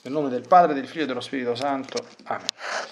Nel nome del Padre, del Figlio e dello Spirito Santo. Amen.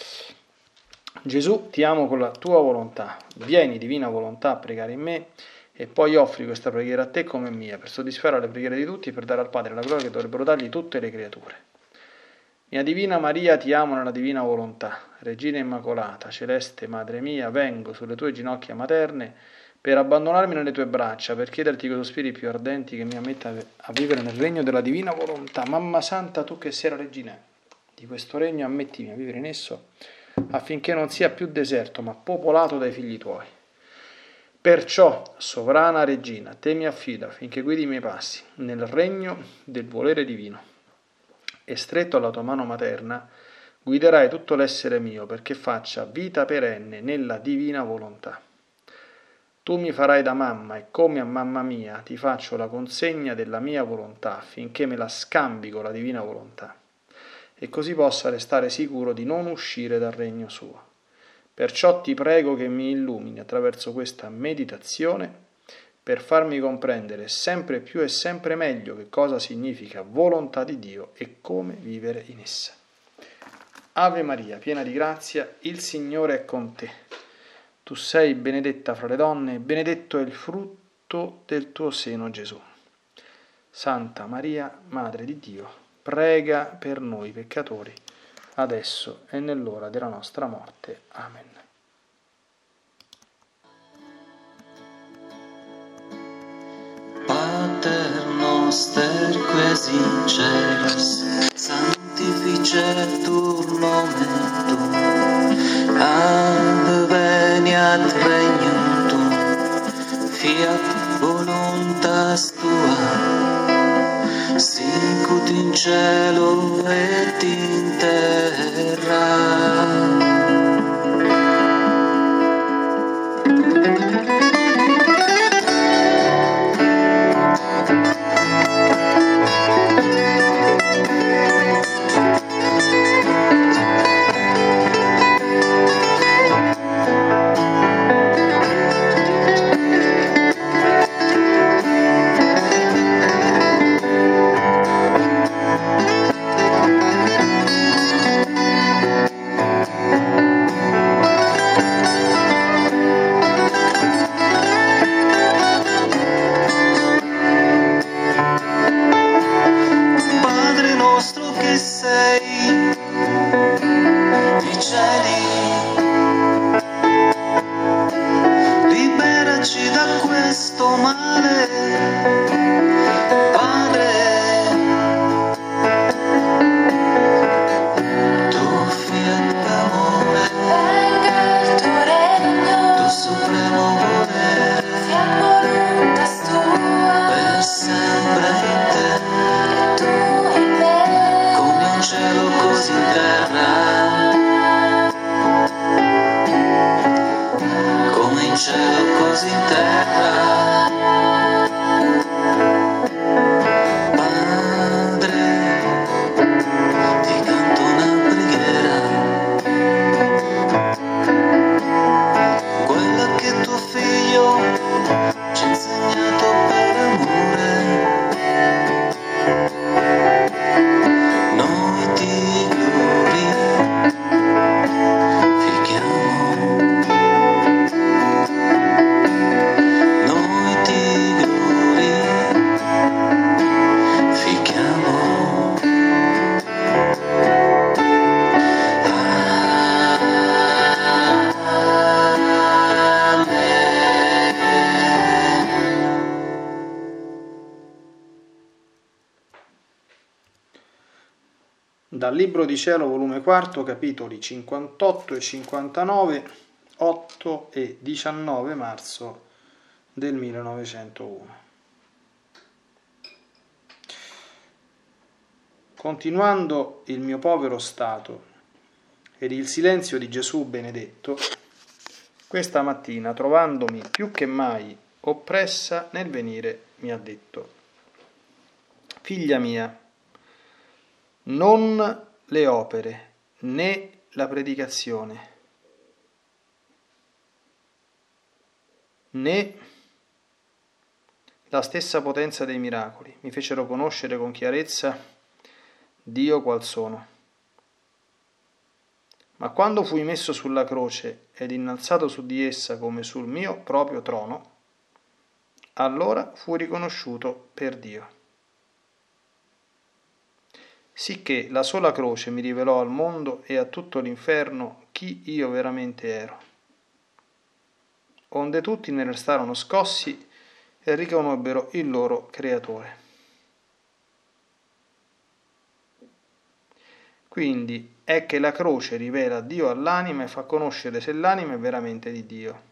Gesù, ti amo con la tua volontà. Vieni, divina volontà, a pregare in me, e poi offri questa preghiera a te come mia, per soddisfare le preghiere di tutti e per dare al Padre la gloria che dovrebbero dargli tutte le creature. Mia Divina Maria, ti amo nella divina volontà. Regina Immacolata, celeste Madre mia, vengo sulle tue ginocchia materne per abbandonarmi nelle tue braccia, per chiederti con sospiri più ardenti che mi ammetta a vivere nel regno della divina volontà. Mamma Santa, tu che sei la regina di questo regno, ammettimi a vivere in esso, affinché non sia più deserto, ma popolato dai figli tuoi. Perciò, sovrana regina, te mi affido affinché guidi i miei passi nel regno del volere divino, e stretto alla tua mano materna guiderai tutto l'essere mio perché faccia vita perenne nella divina volontà. Tu mi farai da mamma e come a mamma mia ti faccio la consegna della mia volontà affinché me la scambi con la divina volontà e così possa restare sicuro di non uscire dal regno suo. Perciò ti prego che mi illumini attraverso questa meditazione per farmi comprendere sempre più e sempre meglio che cosa significa volontà di Dio e come vivere in essa. Ave Maria, piena di grazia, il Signore è con te. Tu sei benedetta fra le donne, e benedetto è il frutto del tuo seno, Gesù. Santa Maria, Madre di Dio, prega per noi peccatori, adesso e nell'ora della nostra morte. Amen. Pater noster, ques in celis, sanctificetur nomen tuum, adveniat regnum tuum, fiat voluntas tua, sicut in cielo et in terra. Dal Libro di Cielo, volume 4, capitoli 58 e 59, 8 e 19 marzo del 1901. Continuando il mio povero stato ed il silenzio di Gesù benedetto, questa mattina, trovandomi più che mai oppressa nel venire, mi ha detto: figlia mia, non le opere né la predicazione né la stessa potenza dei miracoli mi fecero conoscere con chiarezza Dio qual sono. Ma quando fui messo sulla croce ed innalzato su di essa come sul mio proprio trono, allora fui riconosciuto per Dio. Sicché la sola croce mi rivelò al mondo e a tutto l'inferno chi io veramente ero. Onde tutti ne restarono scossi e riconobbero il loro creatore. Quindi è che la croce rivela Dio all'anima e fa conoscere se l'anima è veramente di Dio.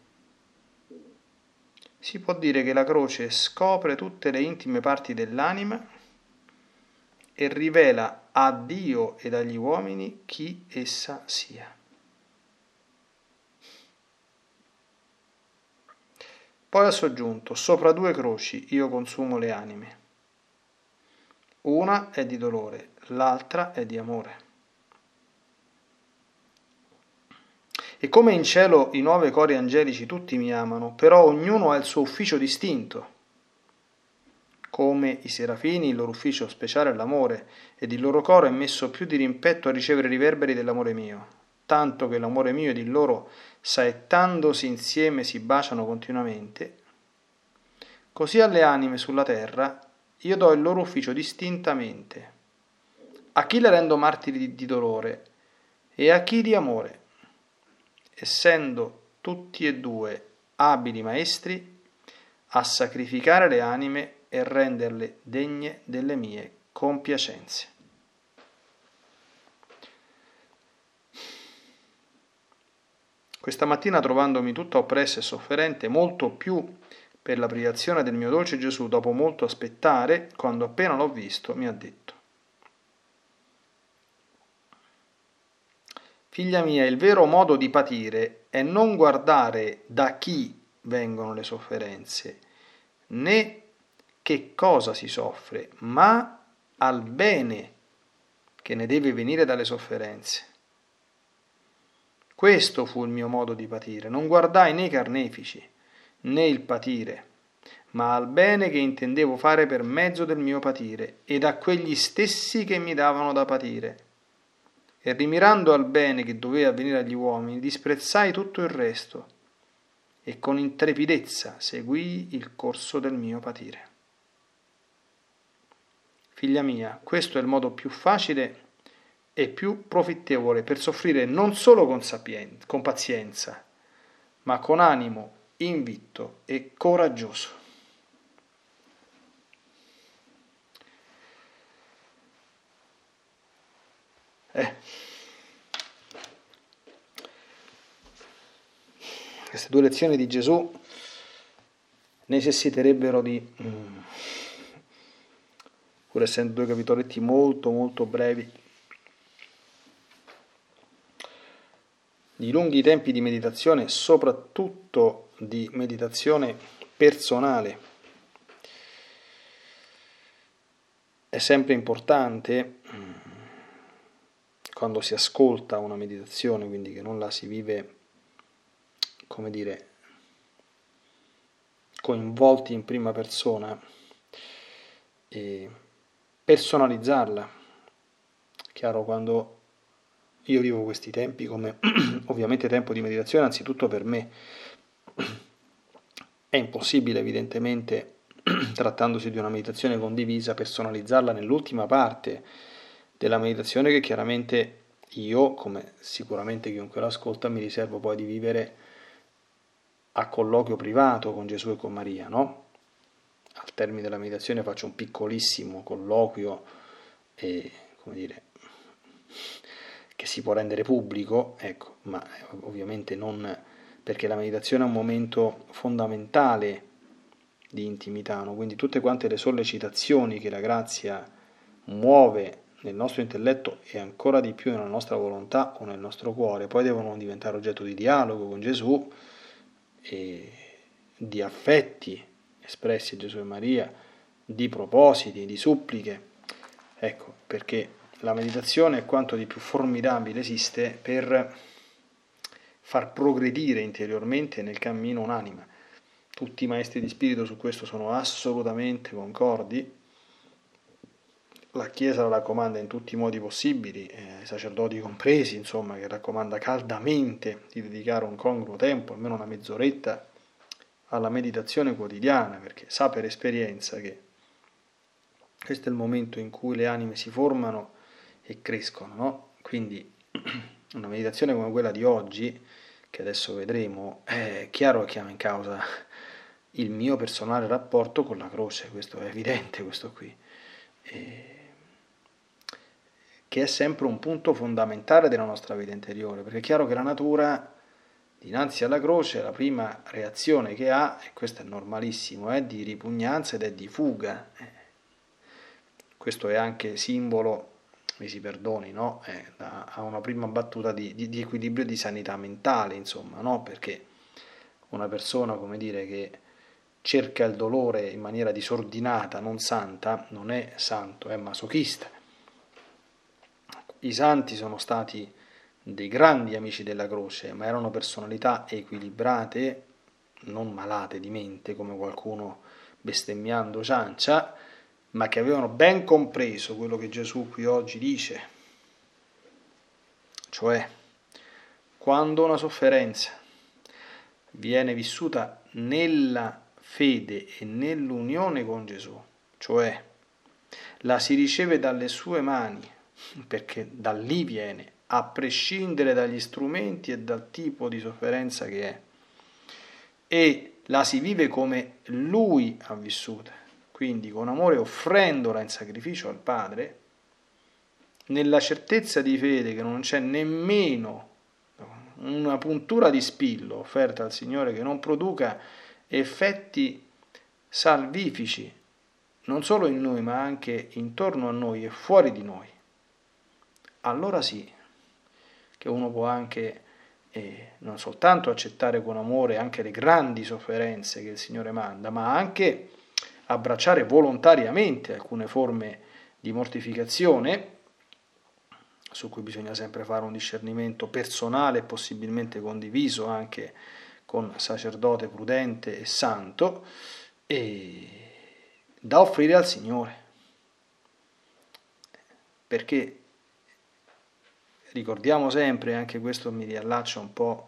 Si può dire che la croce scopre tutte le intime parti dell'anima e rivela a Dio ed agli uomini chi essa sia. Poi ha soggiunto: sopra 2 croci io consumo le anime. Una è di dolore, l'altra è di amore. E come in cielo i 9 cori angelici tutti mi amano, però ognuno ha il suo ufficio distinto. Come i serafini il loro ufficio speciale è l'amore, ed il loro coro è messo più di rimpetto a ricevere i riverberi dell'amore mio, tanto che l'amore mio ed il loro, saettandosi insieme, si baciano continuamente. Così alle anime sulla terra io do il loro ufficio distintamente. A chi le rendo martiri di dolore e a chi di amore, essendo tutti e 2 abili maestri a sacrificare le anime e renderle degne delle mie compiacenze. Questa mattina, trovandomi tutto oppresso e sofferente, molto più per la privazione del mio dolce Gesù, dopo molto aspettare, quando appena l'ho visto, mi ha detto: figlia mia, il vero modo di patire è non guardare da chi vengono le sofferenze, né che cosa si soffre, ma al bene che ne deve venire dalle sofferenze. Questo fu il mio modo di patire, non guardai né i carnefici, né il patire, ma al bene che intendevo fare per mezzo del mio patire, ed a quegli stessi che mi davano da patire. E rimirando al bene che doveva avvenire agli uomini, disprezzai tutto il resto, e con intrepidezza seguii il corso del mio patire. Figlia mia, questo è il modo più facile e più profittevole per soffrire non solo con pazienza, ma con animo invitto e coraggioso. Queste 2 lezioni di Gesù necessiterebbero di, pur essendo 2 capitoletti molto molto brevi, di lunghi tempi di meditazione, soprattutto di meditazione personale. È sempre importante, quando si ascolta una meditazione, quindi che non la si vive, come dire, coinvolti in prima persona, e personalizzarla. Chiaro, quando io vivo questi tempi come ovviamente tempo di meditazione, anzitutto per me, è impossibile evidentemente, trattandosi di una meditazione condivisa, personalizzarla nell'ultima parte della meditazione, che chiaramente io, come sicuramente chiunque l'ascolta, mi riservo poi di vivere a colloquio privato con Gesù e con Maria, no? Al termine della meditazione faccio un piccolissimo colloquio, come dire, che si può rendere pubblico, ecco, ma ovviamente non, perché la meditazione è un momento fondamentale di intimità, no? Quindi tutte quante le sollecitazioni che la grazia muove nel nostro intelletto e ancora di più nella nostra volontà o nel nostro cuore, poi devono diventare oggetto di dialogo con Gesù e di affetti espressi a Gesù e Maria, di propositi, di suppliche. Ecco, perché la meditazione è quanto di più formidabile esiste per far progredire interiormente nel cammino un'anima. Tutti i maestri di spirito su questo sono assolutamente concordi, la Chiesa la raccomanda in tutti i modi possibili, i sacerdoti compresi, insomma, che raccomanda caldamente di dedicare un congruo tempo, almeno una mezz'oretta, alla meditazione quotidiana, perché sa per esperienza che questo è il momento in cui le anime si formano e crescono, no? Quindi una meditazione come quella di oggi, che adesso vedremo, è chiaro che chiama in causa il mio personale rapporto con la croce, questo è evidente, questo qui, che è sempre un punto fondamentale della nostra vita interiore, perché è chiaro che la natura dinanzi alla croce la prima reazione che ha, e questo è normalissimo, è di ripugnanza ed è di fuga. Questo è anche simbolo, mi si perdoni, no? Ha una prima battuta di equilibrio e di sanità mentale, insomma, no? Perché una persona, come dire, che cerca il dolore in maniera disordinata, non santa, non è santo, è masochista. I santi sono stati dei grandi amici della croce, ma erano personalità equilibrate, non malate di mente, come qualcuno bestemmiando ciancia, ma che avevano ben compreso quello che Gesù qui oggi dice, cioè quando una sofferenza viene vissuta nella fede e nell'unione con Gesù, cioè la si riceve dalle sue mani, perché da lì viene, a prescindere dagli strumenti e dal tipo di sofferenza che è, e la si vive come Lui ha vissuta, quindi con amore offrendola in sacrificio al Padre, nella certezza di fede che non c'è nemmeno una puntura di spillo offerta al Signore che non produca effetti salvifici, non solo in noi ma anche intorno a noi e fuori di noi. Allora sì, che uno può anche non soltanto accettare con amore anche le grandi sofferenze che il Signore manda, ma anche abbracciare volontariamente alcune forme di mortificazione, su cui bisogna sempre fare un discernimento personale e possibilmente condiviso anche con sacerdote prudente e santo, e da offrire al Signore. Perché ricordiamo sempre, anche questo mi riallaccia un po',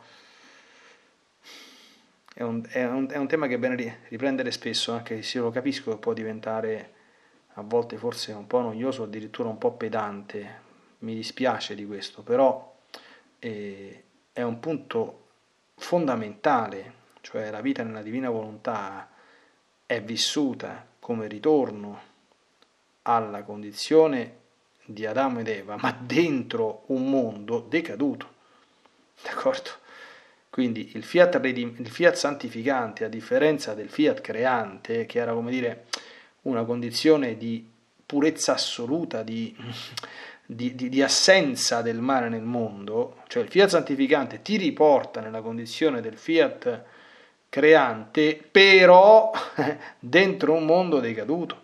è un tema che è bene riprendere spesso, anche se lo capisco che può diventare a volte forse un po' noioso, addirittura un po' pedante, mi dispiace di questo, però è un punto fondamentale, cioè la vita nella divina volontà è vissuta come ritorno alla condizione di Adamo ed Eva, ma dentro un mondo decaduto, d'accordo? Quindi il fiat santificante, a differenza del fiat creante, che era, come dire, una condizione di purezza assoluta, di assenza del male nel mondo, cioè il fiat santificante ti riporta nella condizione del fiat creante, però dentro un mondo decaduto.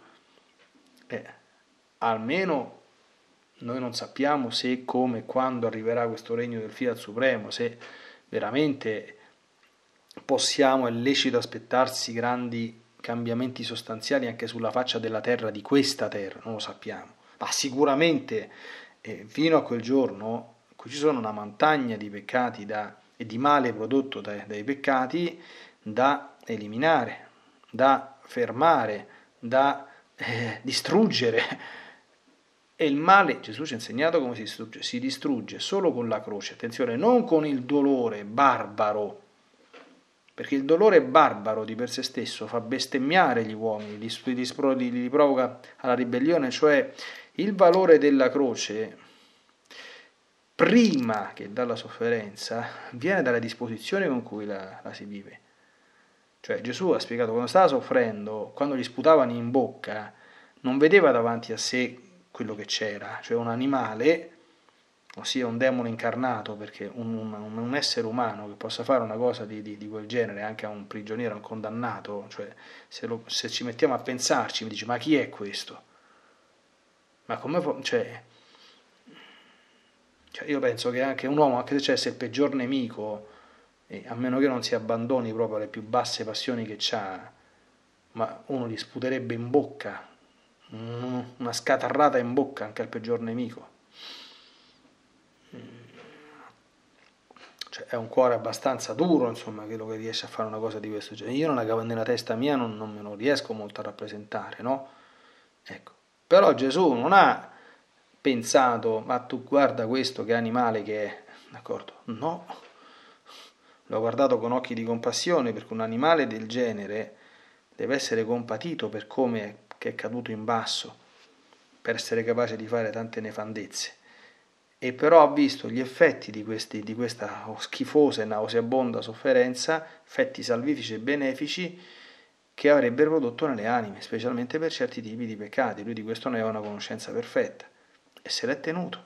Almeno noi non sappiamo se, come, quando arriverà questo regno del Fiat Supremo, se veramente possiamo, è lecito aspettarsi grandi cambiamenti sostanziali anche sulla faccia della terra, di questa terra, non lo sappiamo, ma sicuramente fino a quel giorno in cui ci sono una montagna di peccati e di male prodotto dai peccati da eliminare, da fermare, da distruggere. E il male, Gesù ci ha insegnato come si distrugge solo con la croce, attenzione, non con il dolore barbaro, perché il dolore barbaro di per sé stesso fa bestemmiare gli uomini, li provoca alla ribellione, cioè il valore della croce, prima che dalla sofferenza, viene dalla disposizione con cui la si vive. Cioè Gesù ha spiegato, quando stava soffrendo, quando gli sputavano in bocca, non vedeva davanti a sé quello che c'era, cioè un animale, ossia un demone incarnato, perché un essere umano che possa fare una cosa di quel genere anche a un prigioniero, a un condannato, cioè se ci mettiamo a pensarci, mi dice, ma chi è questo? Ma come cioè io penso che anche un uomo, anche se c'è il peggior nemico, a meno che non si abbandoni proprio alle più basse passioni che c'ha, ma uno gli sputerebbe in bocca una scatarrata in bocca anche al peggior nemico. Cioè, è un cuore abbastanza duro, insomma, quello che riesce a fare una cosa di questo genere. Io nella testa mia non me lo riesco molto a rappresentare, no? Ecco. Però Gesù non ha pensato, ma tu guarda questo che animale che è, d'accordo? No, l'ho guardato con occhi di compassione, perché un animale del genere deve essere compatito per come è caduto in basso, per essere capace di fare tante nefandezze. E però ha visto gli effetti di questa schifosa e nauseabonda sofferenza, effetti salvifici e benefici, che avrebbero prodotto nelle anime, specialmente per certi tipi di peccati. Lui di questo ne aveva una conoscenza perfetta e se l'è tenuto.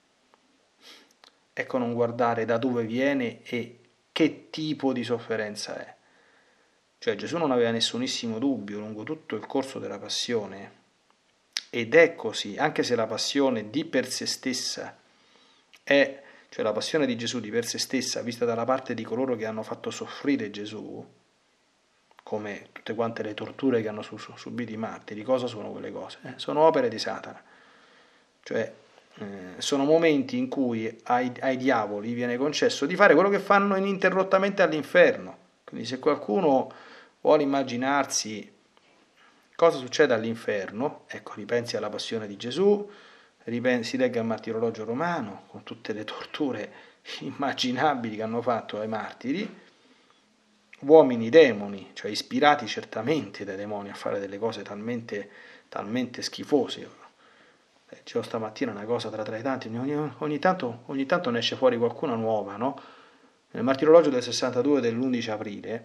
Ecco, non guardare da dove viene e che tipo di sofferenza è. Cioè Gesù non aveva nessunissimo dubbio lungo tutto il corso della passione, ed è così, anche se la passione di per sé stessa cioè la passione di Gesù di per sé stessa, vista dalla parte di coloro che hanno fatto soffrire Gesù, come tutte quante le torture che hanno subito i martiri, cosa sono quelle cose? Sono opere di Satana. Cioè sono momenti in cui ai diavoli viene concesso di fare quello che fanno ininterrottamente all'inferno. Quindi se qualcuno vuole immaginarsi cosa succede all'inferno, ecco, ripensi alla passione di Gesù, si legga il martirologio romano, con tutte le torture immaginabili che hanno fatto ai martiri, uomini demoni, cioè ispirati certamente dai demoni a fare delle cose talmente schifose. Leggevo stamattina una cosa tra i tanti, ogni tanto ne esce fuori qualcuna nuova, no? Nel martirologio del 62 dell'11 aprile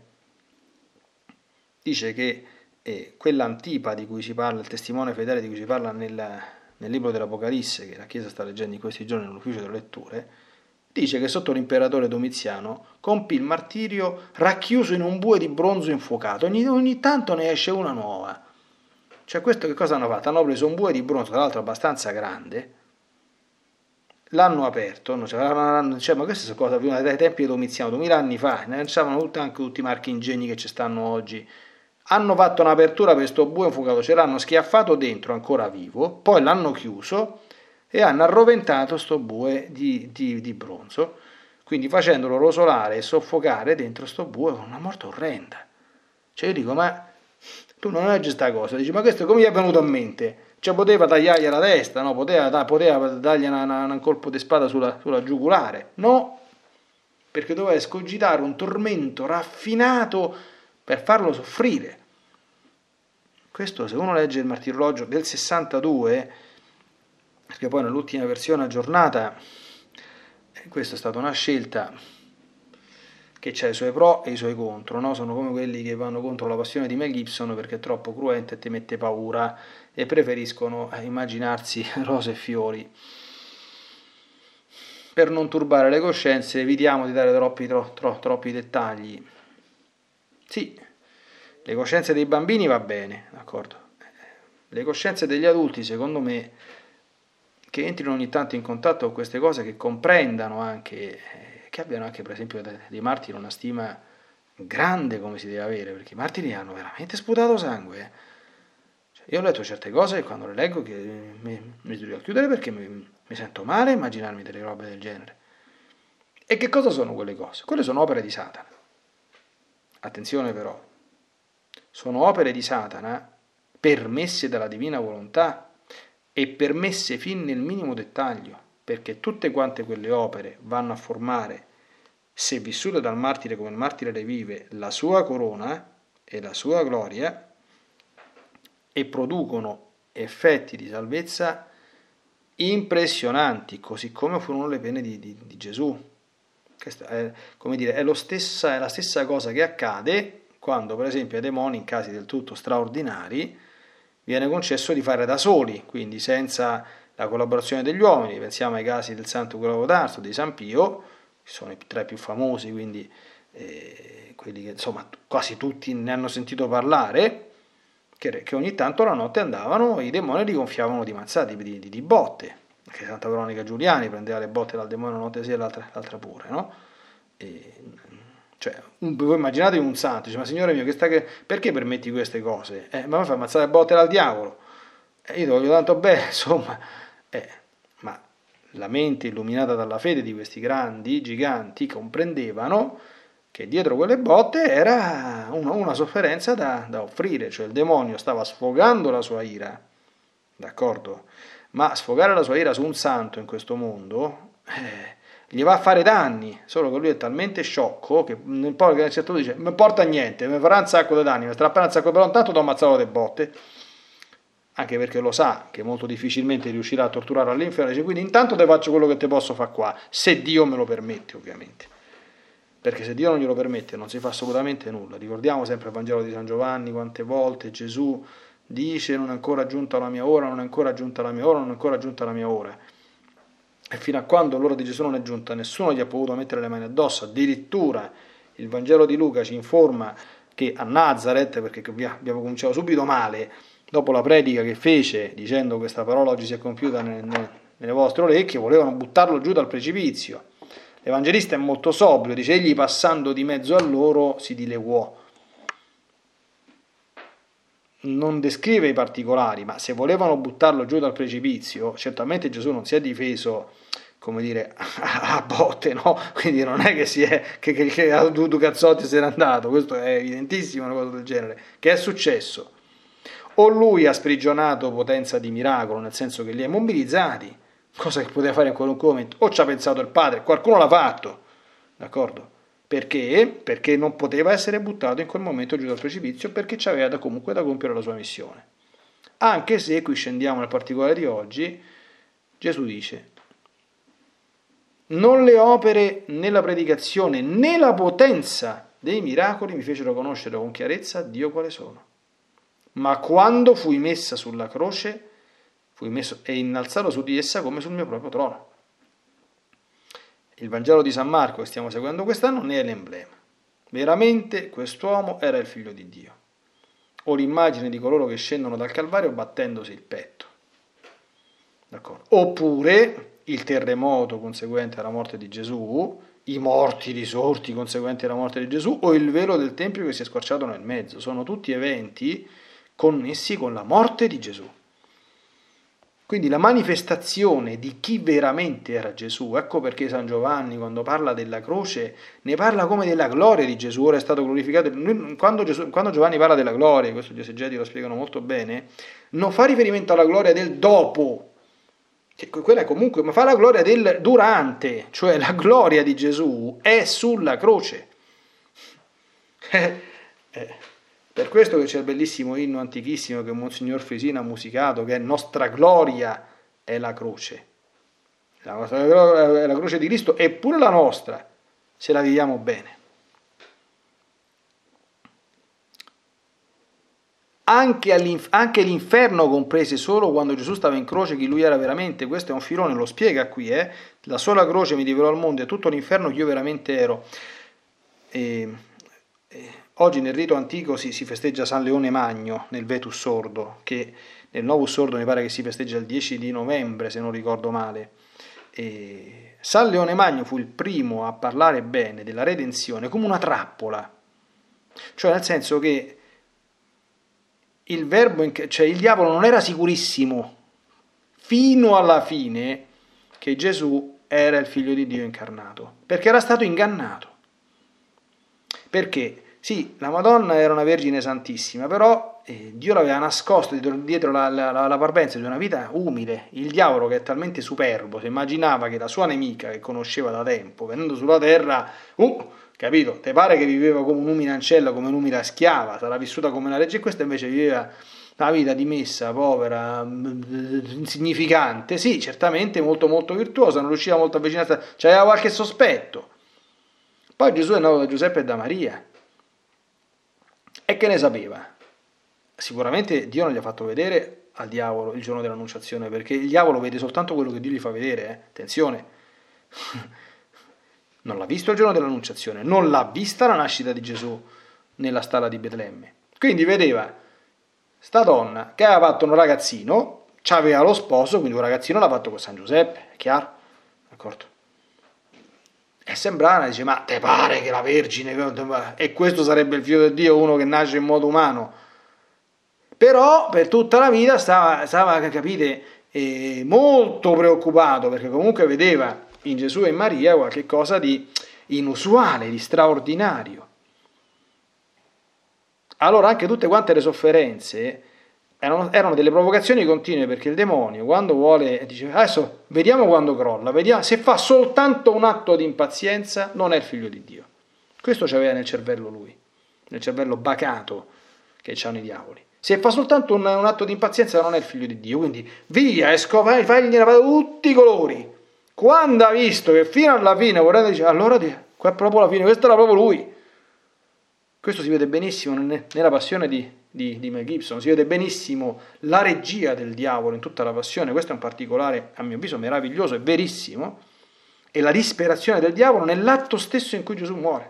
dice che quell'Antipa di cui si parla, il testimone fedele di cui si parla nel libro dell'Apocalisse, che la Chiesa sta leggendo in questi giorni nell'ufficio delle letture, dice che sotto l'imperatore Domiziano compì il martirio racchiuso in un bue di bronzo infuocato. Ogni tanto ne esce una nuova. Cioè questo che cosa hanno fatto? Hanno preso un bue di bronzo, tra l'altro abbastanza grande, l'hanno aperto, ma queste sono cose dai tempi di Domiziano, 2000 anni fa, ne lanciavano anche tutti i marchi ingegni che ci stanno oggi. Hanno fatto un'apertura per questo bue infuocato, ce l'hanno schiaffato dentro ancora vivo, poi l'hanno chiuso e hanno arroventato sto bue di bronzo, quindi facendolo rosolare e soffocare dentro sto bue con una morte orrenda. Cioè io dico, ma tu non leggi sta cosa, dici, ma questo come gli è venuto a mente? Cioè poteva tagliargli la testa, no? Poteva dargli un colpo di spada sulla giugulare, no? Perché doveva escogitare un tormento raffinato per farlo soffrire. Questo, se uno legge il martirologio del 62, perché poi nell'ultima versione aggiornata, questa è stata una scelta che c'ha i suoi pro e i suoi contro, no? Sono come quelli che vanno contro la passione di Mel Gibson perché è troppo cruenta e ti mette paura e preferiscono immaginarsi rose e fiori. Per non turbare le coscienze evitiamo di dare troppi dettagli. Sì, le coscienze dei bambini va bene, d'accordo? Le coscienze degli adulti, secondo me, che entrino ogni tanto in contatto con queste cose, che comprendano anche, che abbiano anche per esempio dei martiri una stima grande come si deve avere, perché i martiri hanno veramente sputato sangue. Cioè, io ho letto certe cose e quando le leggo che mi devo chiudere perché mi sento male a immaginarmi delle robe del genere. E che cosa sono quelle cose? Quelle sono opere di Satana. Attenzione però, sono opere di Satana permesse dalla divina volontà e permesse fin nel minimo dettaglio, perché tutte quante quelle opere vanno a formare, se vissute dal martire come il martire le vive, la sua corona e la sua gloria, e producono effetti di salvezza impressionanti, così come furono le pene di Gesù. Questa è, come dire, è la stessa cosa che accade quando, per esempio, ai demoni, in casi del tutto straordinari, viene concesso di fare da soli, quindi senza la collaborazione degli uomini. Pensiamo ai casi del Santo Curavo d'Arso, di San Pio, che sono i tre più famosi, quindi quelli che insomma quasi tutti ne hanno sentito parlare, che ogni tanto la notte andavano, i demoni li gonfiavano di mazzate, di botte. Anche Santa Veronica Giuliani prendeva le botte dal demonio una notte sì e l'altra pure, no? Cioè, voi immaginatevi un santo, dice, ma signore mio, perché permetti queste cose? Ma mi fa ammazzare le botte dal diavolo. io ti voglio tanto bene, insomma, ma la mente illuminata dalla fede di questi grandi giganti comprendevano che dietro quelle botte era una sofferenza da offrire, cioè il demonio stava sfogando la sua ira, d'accordo? Ma sfogare la sua ira su un santo in questo mondo gli va a fare danni, solo che lui è talmente sciocco che poi a un certo punto dice: mi porta a niente, mi farà un sacco di danni, mi strapperà un sacco di, però intanto ti ho ammazzato le botte, anche perché lo sa che molto difficilmente riuscirà a torturare all'inferno, dice: quindi intanto te faccio quello che te posso fare qua, se Dio me lo permette, ovviamente, perché se Dio non glielo permette non si fa assolutamente nulla. Ricordiamo sempre il Vangelo di San Giovanni, quante volte Gesù dice: non è ancora giunta la mia ora, non è ancora giunta la mia ora, non è ancora giunta la mia ora. E fino a quando l'ora di Gesù non è giunta, nessuno gli ha potuto mettere le mani addosso. Addirittura il Vangelo di Luca ci informa che a Nazareth, perché abbiamo cominciato subito male, dopo la predica che fece dicendo: questa parola oggi si è compiuta nelle vostre orecchie, volevano buttarlo giù dal precipizio. L'Evangelista è molto sobrio, dice: egli passando di mezzo a loro si dileguò. Non descrive i particolari, ma se volevano buttarlo giù dal precipizio, certamente Gesù non si è difeso, come dire, a botte, no? Quindi non è che che ha due cazzotti e se n'è andato, questo è evidentissimo, una cosa del genere. Che è successo? O lui ha sprigionato potenza di miracolo, nel senso che li ha immobilizzati, cosa che poteva fare in qualunque momento, o ci ha pensato il padre, qualcuno l'ha fatto, d'accordo? Perché? Perché non poteva essere buttato in quel momento giù dal precipizio, perché c'aveva comunque da compiere la sua missione. Anche se, qui scendiamo nel particolare di oggi, Gesù dice: non le opere né la predicazione né la potenza dei miracoli mi fecero conoscere con chiarezza Dio quale sono. Ma quando fui messa sulla croce, fui messo e innalzato su di essa come sul mio proprio trono. Il Vangelo di San Marco che stiamo seguendo quest'anno ne è l'emblema. Veramente quest'uomo era il figlio di Dio, o l'immagine di coloro che scendono dal Calvario battendosi il petto. D'accordo? Oppure il terremoto conseguente alla morte di Gesù, i morti risorti conseguenti alla morte di Gesù, o il velo del Tempio che si è squarciato nel mezzo. Sono tutti eventi connessi con la morte di Gesù. Quindi la manifestazione di chi veramente era Gesù, ecco perché San Giovanni quando parla della croce ne parla come della gloria di Gesù, ora è stato glorificato. Quando Giovanni parla della gloria, questo gli esegeti lo spiegano molto bene, non fa riferimento alla gloria del dopo, quella è comunque, ma fa la gloria del durante, cioè la gloria di Gesù è sulla croce. Per questo che c'è il bellissimo inno antichissimo che Monsignor Fesina ha musicato, che è nostra gloria è la croce. La nostra gloria è la croce di Cristo, eppure la nostra, se la viviamo bene. Anche l'inferno comprese solo quando Gesù stava in croce chi lui era veramente. Questo è un filone, lo spiega qui. La sola croce mi rivelò al mondo e tutto l'inferno che io veramente ero. Oggi nel rito antico si festeggia San Leone Magno nel Vetus Sordo, che nel Novus Sordo mi pare che si festeggia il 10 di novembre, se non ricordo male. San Leone Magno fu il primo a parlare bene della redenzione come una trappola, cioè nel senso che il diavolo non era sicurissimo fino alla fine che Gesù era il figlio di Dio incarnato, perché era stato ingannato. Perché? Sì, la Madonna era una Vergine Santissima, però Dio l'aveva nascosto dietro la parvenza di una vita umile. Il diavolo, che è talmente superbo, si immaginava che la sua nemica, che conosceva da tempo, venendo sulla terra, capito, te pare che viveva come un'umile ancella, come un'umile schiava, sarà vissuta come una regge, e questa invece viveva una vita dimessa, povera, insignificante, sì, certamente molto molto virtuosa, non riusciva molto a avvicinarsi, c'aveva qualche sospetto. Poi Gesù è nato da Giuseppe e da Maria. E che ne sapeva? Sicuramente Dio non gli ha fatto vedere al diavolo il giorno dell'annunciazione, perché il diavolo vede soltanto quello che Dio gli fa vedere, attenzione. Non l'ha visto il giorno dell'annunciazione, non l'ha vista la nascita di Gesù nella stalla di Betlemme. Quindi vedeva sta donna che aveva fatto un ragazzino, c'aveva lo sposo, quindi un ragazzino l'ha fatto con San Giuseppe, è chiaro? D'accordo? E sembrava, dice, ma te pare che la Vergine, e questo sarebbe il figlio di Dio, uno che nasce in modo umano? Però per tutta la vita stava capite, molto preoccupato, perché comunque vedeva in Gesù e in Maria qualche cosa di inusuale, di straordinario. Allora anche tutte quante le sofferenze erano delle provocazioni continue, perché il demonio quando vuole dice adesso vediamo quando crolla, vediamo se fa soltanto un atto di impazienza non è il figlio di Dio. Questo c'aveva nel cervello lui, nel cervello bacato che c'hanno i diavoli. Se fa soltanto un atto di impazienza non è il figlio di Dio, quindi via, fagliene tutti i colori. Quando ha visto che fino alla fine vorrei dire allora qua è proprio la fine, questo era proprio lui. Questo si vede benissimo nella passione di Mel Gibson, si vede benissimo la regia del diavolo in tutta la passione. Questo è un particolare, a mio avviso, meraviglioso e verissimo, e la disperazione del diavolo nell'atto stesso in cui Gesù muore.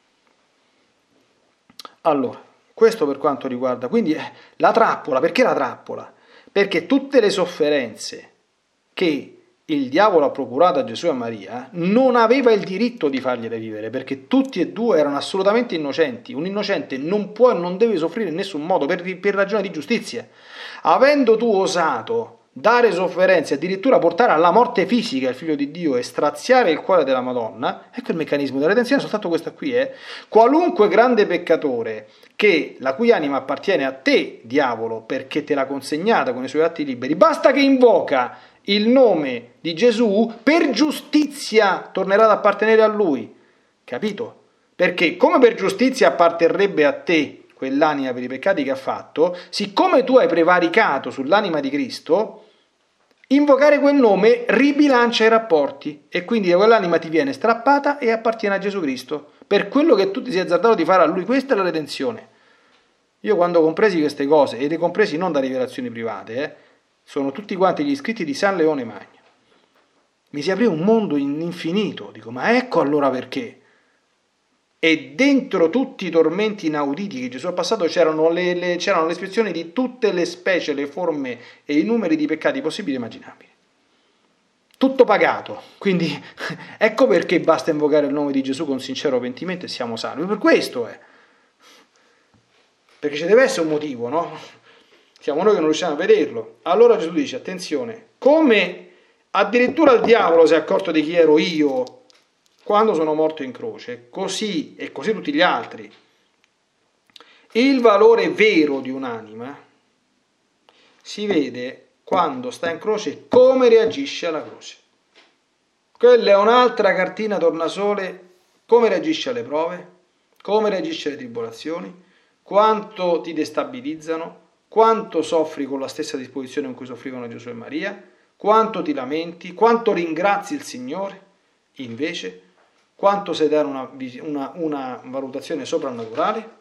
Allora, questo per quanto riguarda, quindi la trappola, perché la trappola? Perché tutte le sofferenze che il diavolo ha procurato a Gesù e a Maria non aveva il diritto di fargliele vivere, perché tutti e due erano assolutamente innocenti. Un innocente non può e non deve soffrire in nessun modo per ragione di giustizia. Avendo tu osato dare sofferenze, addirittura portare alla morte fisica il figlio di Dio e straziare il cuore della Madonna, ecco il meccanismo della redenzione, soltanto questo qui è. Qualunque grande peccatore la cui anima appartiene a te, diavolo, perché te l'ha consegnata con i suoi atti liberi, basta che invoca il nome di Gesù, per giustizia tornerà ad appartenere a lui. Capito? Perché come per giustizia apparterrebbe a te quell'anima per i peccati che ha fatto, siccome tu hai prevaricato sull'anima di Cristo, invocare quel nome ribilancia i rapporti e quindi quell'anima ti viene strappata e appartiene a Gesù Cristo. Per quello che tu ti sei azzardato di fare a lui, questa è la redenzione. Io quando compresi queste cose, ed le compresi non da rivelazioni private, sono tutti quanti gli scritti di San Leone Magno, mi si aprì un mondo infinito, dico ma ecco allora perché. E dentro tutti i tormenti inauditi che Gesù ha passato c'erano le espressioni di tutte le specie, le forme e i numeri di peccati possibili e immaginabili. Tutto pagato, quindi ecco perché basta invocare il nome di Gesù con sincero pentimento e siamo salvi. Per questo è. Perché ci deve essere un motivo, no? Siamo noi che non riusciamo a vederlo. Allora Gesù dice, attenzione, come addirittura il diavolo si è accorto di chi ero io quando sono morto in croce, così e così tutti gli altri. Il valore vero di un'anima si vede quando sta in croce come reagisce alla croce. Quella è un'altra cartina tornasole, come reagisce alle prove, come reagisce alle tribolazioni, quanto ti destabilizzano, quanto soffri con la stessa disposizione in cui soffrivano Gesù e Maria, quanto ti lamenti, quanto ringrazi il Signore, invece, quanto sai dare una valutazione soprannaturale.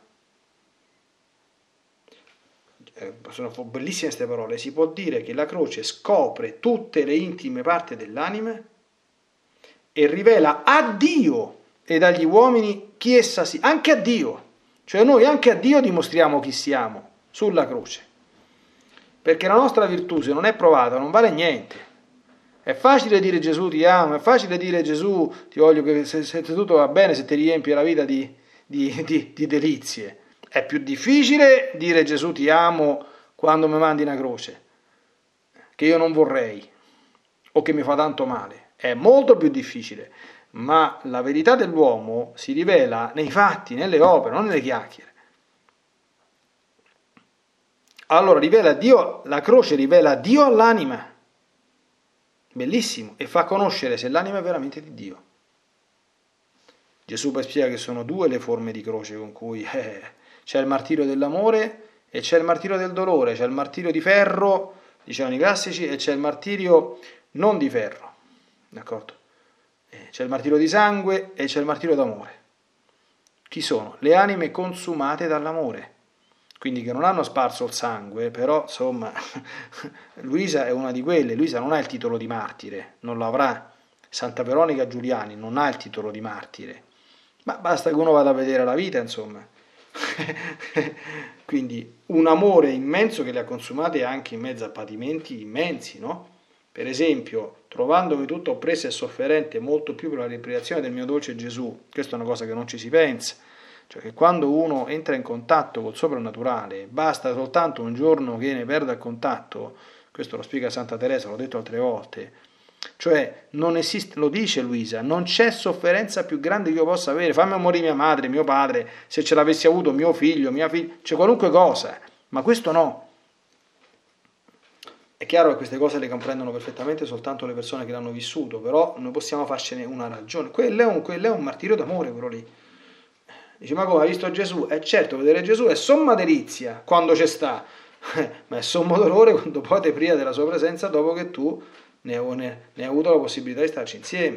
Sono bellissime queste parole. Si può dire che la croce scopre tutte le intime parti dell'anima e rivela a Dio ed agli uomini chi essa sia, anche a Dio. Cioè noi anche a Dio dimostriamo chi siamo sulla croce, perché la nostra virtù se non è provata non vale niente. È facile dire Gesù ti amo, è facile dire Gesù ti voglio che se tutto va bene, se ti riempie la vita di delizie. È più difficile dire Gesù ti amo quando mi mandi una croce, che io non vorrei, o che mi fa tanto male. È molto più difficile, ma la verità dell'uomo si rivela nei fatti, nelle opere, non nelle chiacchiere. Allora rivela Dio, la croce rivela Dio all'anima. Bellissimo, e fa conoscere se l'anima è veramente di Dio. Gesù poi spiega che sono due le forme di croce con cui c'è il martirio dell'amore e c'è il martirio del dolore, c'è il martirio di ferro, dicevano i classici, e c'è il martirio non di ferro, d'accordo? C'è il martirio di sangue e c'è il martirio d'amore. Chi sono? Le anime consumate dall'amore, quindi che non hanno sparso il sangue, però insomma Luisa è una di quelle. Luisa non ha il titolo di martire, non lo avrà. Santa Veronica Giuliani non ha il titolo di martire, ma basta che uno vada a vedere la vita, insomma. Quindi un amore immenso che le ha consumate anche in mezzo a patimenti immensi, no? Per esempio, trovandomi tutto oppresso e sofferente molto più per la riparazione del mio dolce Gesù, questa è una cosa che non ci si pensa, Cioè che quando uno entra in contatto col soprannaturale, basta soltanto un giorno che ne perda il contatto, questo lo spiega Santa Teresa, l'ho detto altre volte, cioè non esiste, lo dice Luisa, non c'è sofferenza più grande che io possa avere, fammi morire mia madre, mio padre, se ce l'avessi avuto mio figlio, mia figlia, cioè qualunque cosa, ma questo no. È chiaro che queste cose le comprendono perfettamente soltanto le persone che l'hanno vissuto, però noi possiamo farcene una ragione. Quello è un martirio d'amore, quello lì. Dice, ma come, hai visto Gesù? Certo, vedere Gesù è somma delizia quando c'è sta, ma è sommo dolore quando poi ti priva della sua presenza dopo che tu ne hai avuto la possibilità di starci insieme.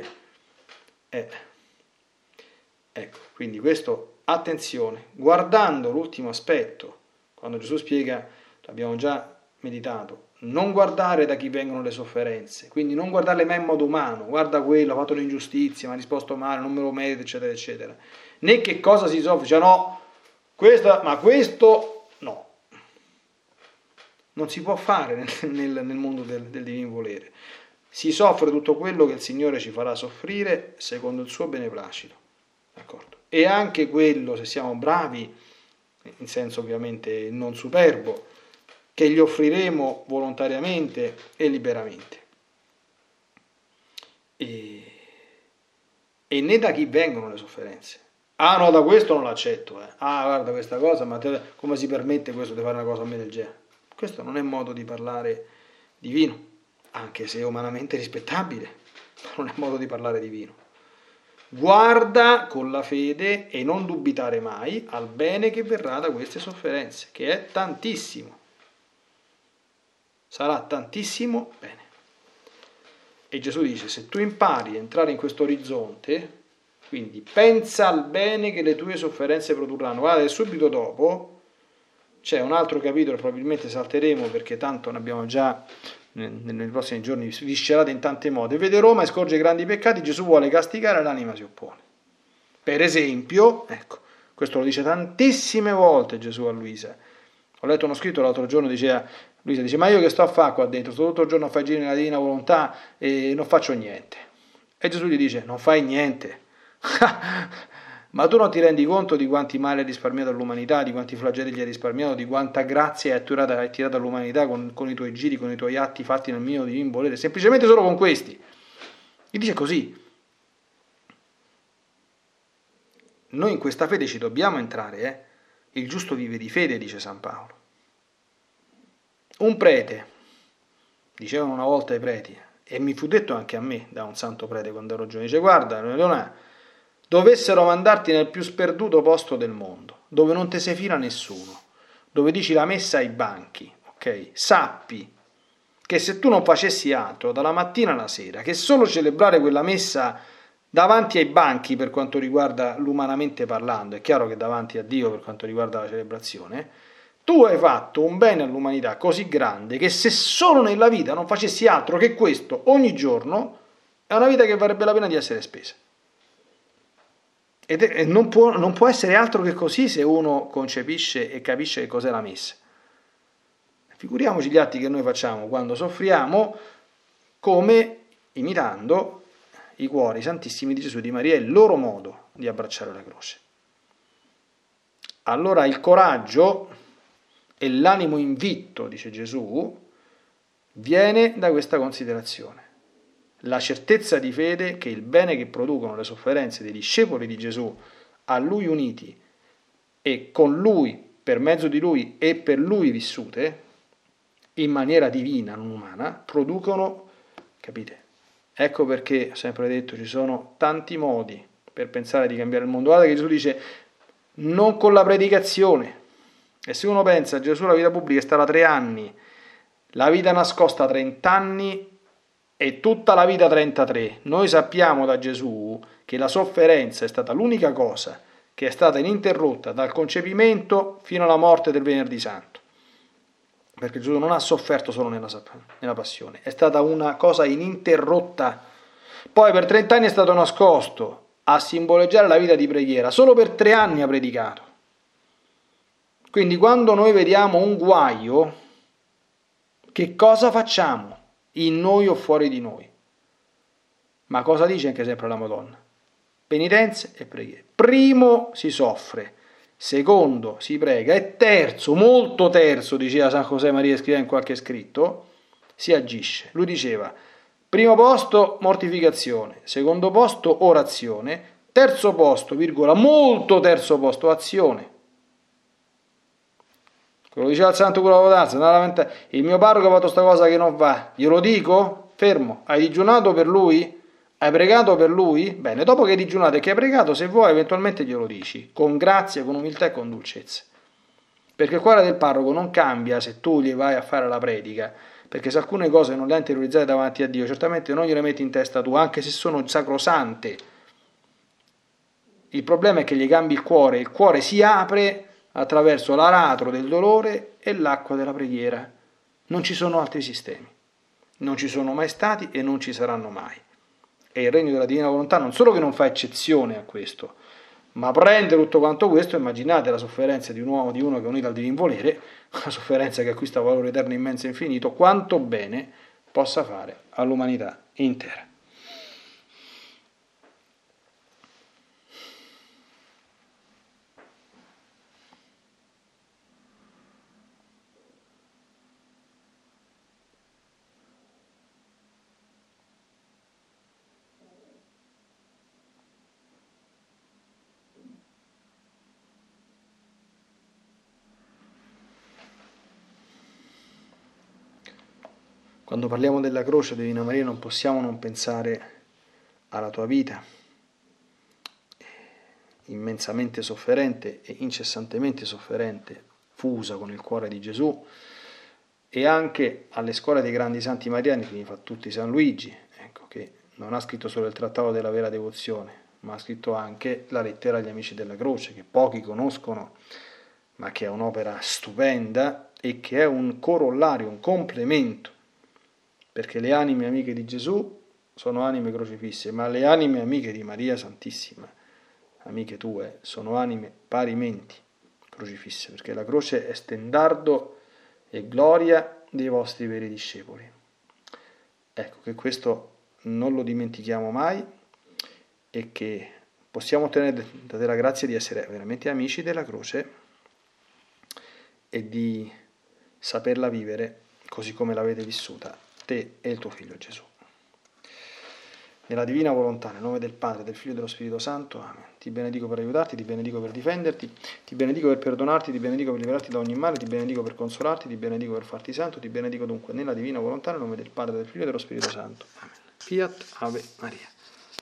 Ecco, quindi questo, attenzione, guardando l'ultimo aspetto, quando Gesù spiega, l'abbiamo già meditato, non guardare da chi vengono le sofferenze, quindi non guardarle mai in modo umano, guarda quello, ha fatto un'ingiustizia, mi ha risposto male, non me lo merito, eccetera, eccetera. Né che cosa si soffre, cioè no, questo no. Non si può fare nel mondo del divino volere. Si soffre tutto quello che il Signore ci farà soffrire secondo il suo beneplacito. D'accordo? E anche quello, se siamo bravi, in senso ovviamente non superbo, che gli offriremo volontariamente e liberamente. E né da chi vengono le sofferenze. Ah no, da questo non l'accetto. Ah, guarda questa cosa, ma come si permette questo di fare una cosa a me del genere? Questo non è modo di parlare divino, anche se umanamente rispettabile, ma non è modo di parlare divino. Guarda con la fede e non dubitare mai al bene che verrà da queste sofferenze, che è tantissimo. Sarà tantissimo bene. E Gesù dice, se tu impari a entrare in questo orizzonte, quindi pensa al bene che le tue sofferenze produrranno. Guarda che subito dopo c'è un altro capitolo, probabilmente salteremo perché tanto ne abbiamo già nei prossimi giorni viscerate in tante modi. Vede Roma e scorge grandi peccati, Gesù vuole castigare e l'anima si oppone. Per esempio, ecco, questo lo dice tantissime volte Gesù a Luisa. Ho letto uno scritto l'altro giorno, Luisa dice, ma io che sto a fare qua dentro? Sto tutto il giorno a fare giri nella divina volontà e non faccio niente. E Gesù gli dice, non fai niente. Ma tu non ti rendi conto di quanti mali hai risparmiato all'umanità, di quanti flagelli gli hai risparmiato, di quanta grazia hai tirato all'umanità con i tuoi giri, con i tuoi atti fatti nel mio divino volere, semplicemente solo con questi. Gli dice così. Noi in questa fede ci dobbiamo entrare, Il giusto vive di fede, dice San Paolo. Un prete, dicevano una volta i preti, e mi fu detto anche a me da un santo prete quando ero giovane, dice, guarda, Leonardo, dovessero mandarti nel più sperduto posto del mondo, dove non te se fila nessuno, dove dici la messa ai banchi, ok? Sappi che se tu non facessi altro dalla mattina alla sera, che solo celebrare quella messa davanti ai banchi per quanto riguarda l'umanamente parlando, è chiaro che davanti a Dio per quanto riguarda la celebrazione, tu hai fatto un bene all'umanità così grande che se solo nella vita non facessi altro che questo ogni giorno, è una vita che varrebbe la pena di essere spesa. E non può essere altro che così se uno concepisce e capisce che cos'è la messa. Figuriamoci gli atti che noi facciamo quando soffriamo, come imitando i cuori santissimi di Gesù e di Maria, il loro modo di abbracciare la croce. Allora il coraggio e l'animo invitto, dice Gesù, viene da questa considerazione. La certezza di fede che il bene che producono le sofferenze dei discepoli di Gesù, a Lui uniti e con Lui, per mezzo di Lui e per Lui vissute, in maniera divina, non umana, producono, capite? Ecco perché, ho sempre detto, ci sono tanti modi per pensare di cambiare il mondo. Guarda che Gesù dice, non con la predicazione. E se uno pensa, Gesù la vita pubblica è stata 3 anni, la vita nascosta 30 anni, e tutta la vita 33. Noi sappiamo da Gesù che la sofferenza è stata l'unica cosa che è stata ininterrotta dal concepimento fino alla morte del Venerdì Santo. Perché Gesù non ha sofferto solo nella passione, è stata una cosa ininterrotta. Poi per 30 anni è stato nascosto a simboleggiare la vita di preghiera, solo per 3 anni ha predicato. Quindi quando noi vediamo un guaio, che cosa facciamo? In noi o fuori di noi. Ma cosa dice anche sempre la Madonna? Penitenze e preghiere. Primo si soffre, secondo si prega e terzo, molto terzo, diceva San José Maria, scriveva in qualche scritto, si agisce. Lui diceva: primo posto mortificazione, secondo posto orazione, terzo posto, virgola, molto terzo posto, azione. Quello diceva il Santo Cura Potanza, il mio parroco ha fatto questa cosa che non va, glielo dico? Fermo, hai digiunato per lui? Hai pregato per lui? Bene, dopo che hai digiunato e che hai pregato, se vuoi eventualmente glielo dici, con grazia, con umiltà e con dolcezza. Perché il cuore del parroco non cambia se tu gli vai a fare la predica, perché se alcune cose non le hai interiorizzate davanti a Dio, certamente non gliele metti in testa tu, anche se sono sacrosante. Il problema è che gli cambi il cuore si apre attraverso l'aratro del dolore e l'acqua della preghiera. Non ci sono altri sistemi, non ci sono mai stati e non ci saranno mai. E il regno della divina volontà non solo che non fa eccezione a questo, ma prende tutto quanto questo. Immaginate la sofferenza di un uomo, di uno che è unito al divin volere, una sofferenza che acquista valore eterno immenso e infinito, quanto bene possa fare all'umanità intera. Quando parliamo della croce, Divina Maria, non possiamo non pensare alla tua vita, immensamente sofferente e incessantemente sofferente, fusa con il cuore di Gesù, e anche alle scuole dei grandi santi mariani, quindi fa tutti San Luigi, ecco, che non ha scritto solo il trattato della vera devozione, ma ha scritto anche la lettera agli amici della croce, che pochi conoscono, ma che è un'opera stupenda e che è un corollario, un complemento, perché le anime amiche di Gesù sono anime crocifisse, ma le anime amiche di Maria Santissima, amiche tue, sono anime parimenti crocifisse, perché la croce è stendardo e gloria dei vostri veri discepoli. Ecco, che questo non lo dimentichiamo mai e che possiamo ottenere da te la grazia di essere veramente amici della croce e di saperla vivere così come l'avete vissuta te e il tuo figlio Gesù. Nella divina volontà, nel nome del Padre, del Figlio e dello Spirito Santo, amen. Ti benedico per aiutarti, ti benedico per difenderti, ti benedico per perdonarti, ti benedico per liberarti da ogni male, ti benedico per consolarti, ti benedico per farti santo, ti benedico dunque nella divina volontà, nel nome del Padre, del Figlio e dello Spirito Santo. Amen. Fiat Ave Maria.